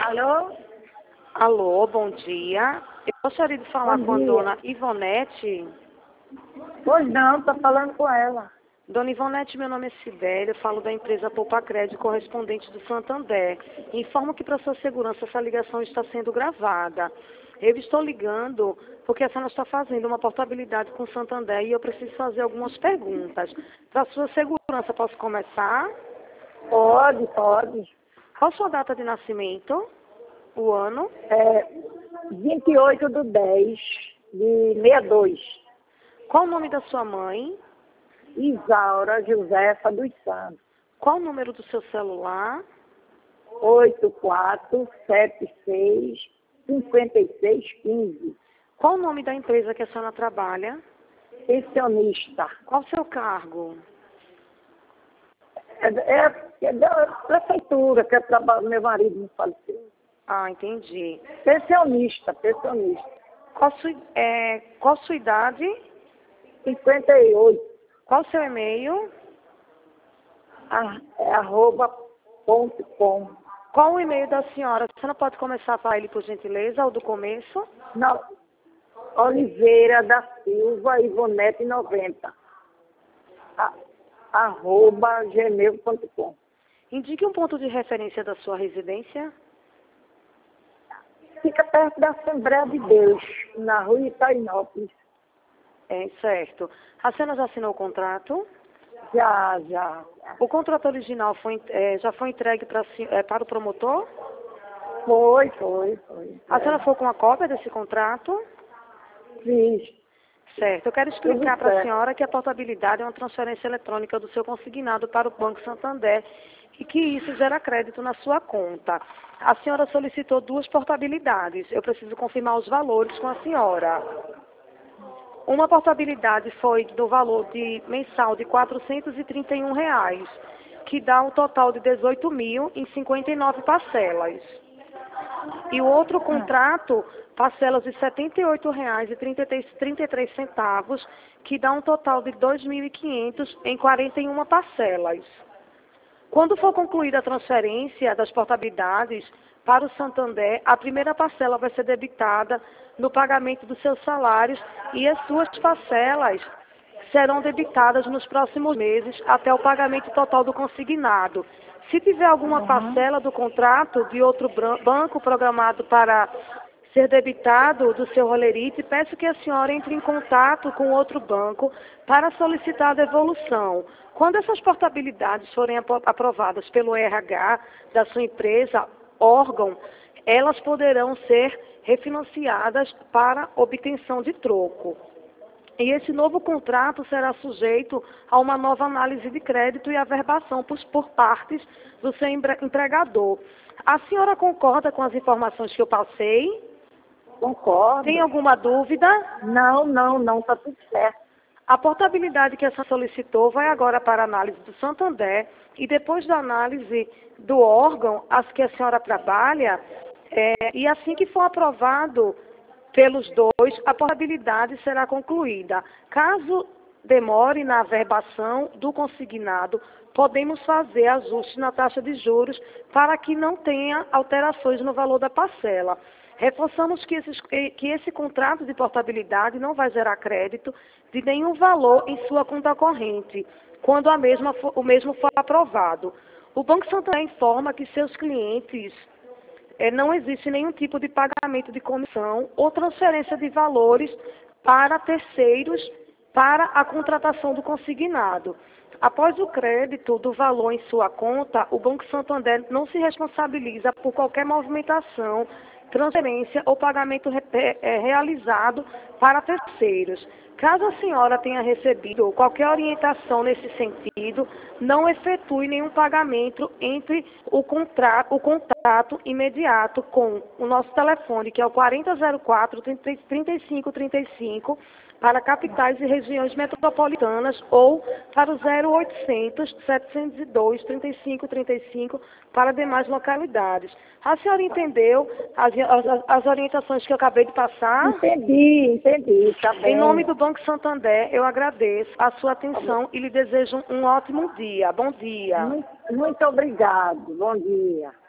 Alô? Alô, bom dia. Eu gostaria de falar Bom com a dia. dona Ivonete. Pois não, tô falando com ela. Dona Ivonete, meu nome é Sibélia, eu falo da empresa Poupa Crédito, correspondente do Santander. Informo que para sua segurança essa ligação está sendo gravada. Eu estou ligando porque a senhora está fazendo uma portabilidade com o Santander e eu preciso fazer algumas perguntas. Para sua segurança, posso começar? Pode, pode. Qual a sua data de nascimento? O ano? 28/10 de 62. Qual o nome da sua mãe? Isaura Josefa dos Santos. Qual o número do seu celular? 8476-5615. Qual o nome da empresa que a senhora trabalha? Pensionista. Qual o seu cargo? É da prefeitura, que eu trabalho, meu marido me faleceu. Ah, entendi. Pensionista. Qual sua idade? 58. Qual o seu e-mail? @.com. Qual o e-mail da senhora? Você não pode começar a falar ele por gentileza, ou do começo? Não. Oliveira da Silva Ivonete 90. @gmail.com. Indique um ponto de referência da sua residência. Fica perto da Assembleia de Deus, na rua Itainópolis. Certo. A senhora já assinou o contrato? Já. O contrato original já foi entregue para o promotor? Foi. A senhora foi com a cópia desse contrato? Fiz. Certo. Eu quero explicar Tudo para a certo. senhora que a portabilidade é uma transferência eletrônica do seu consignado para o Banco Santander e que isso gera crédito na sua conta. A senhora solicitou 2 portabilidades. Eu preciso confirmar os valores com a senhora. Uma portabilidade foi do valor mensal de R$ 431, que dá um total de 18.000 em 59 parcelas. E o outro contrato, parcelas de R$ 78,33, que dá um total de 2.500 em 41 parcelas. Quando for concluída a transferência das portabilidades para o Santander, a primeira parcela vai ser debitada no pagamento dos seus salários e as suas parcelas serão debitadas nos próximos meses até o pagamento total do consignado. Se tiver alguma parcela do contrato de outro banco programado para ser debitado do seu rolerite, peço que a senhora entre em contato com outro banco para solicitar a devolução. Quando essas portabilidades forem aprovadas pelo RH da sua empresa, órgão, elas poderão ser refinanciadas para obtenção de troco. E esse novo contrato será sujeito a uma nova análise de crédito e averbação por partes do seu empregador. A senhora concorda com as informações que eu passei? Concordo. Tem alguma dúvida? Não, tá tudo certo. A portabilidade que a senhora solicitou vai agora para a análise do Santander e depois da análise do órgão as que a senhora trabalha, e assim que for aprovado pelos dois, a portabilidade será concluída. Caso demore na averbação do consignado, podemos fazer ajuste na taxa de juros para que não tenha alterações no valor da parcela. Reforçamos que esse contrato de portabilidade não vai gerar crédito de nenhum valor em sua conta corrente, quando o mesmo for aprovado. O Banco Santander informa que seus clientes não existe nenhum tipo de pagamento de comissão ou transferência de valores para terceiros para a contratação do consignado. Após o crédito do valor em sua conta, o Banco Santander não se responsabiliza por qualquer movimentação, transferência ou pagamento realizado para terceiros. Caso a senhora tenha recebido qualquer orientação nesse sentido, não efetue nenhum pagamento entre o contato imediato com o nosso telefone, que é o 4004-3535, para capitais e regiões metropolitanas, ou para o 0800-702-3535 para demais localidades. A senhora entendeu as orientações que eu acabei de passar? Entendi, tá bem. Em nome do Banco Santander, eu agradeço a sua atenção e lhe desejo um ótimo dia. Bom dia. Muito obrigado. Bom dia.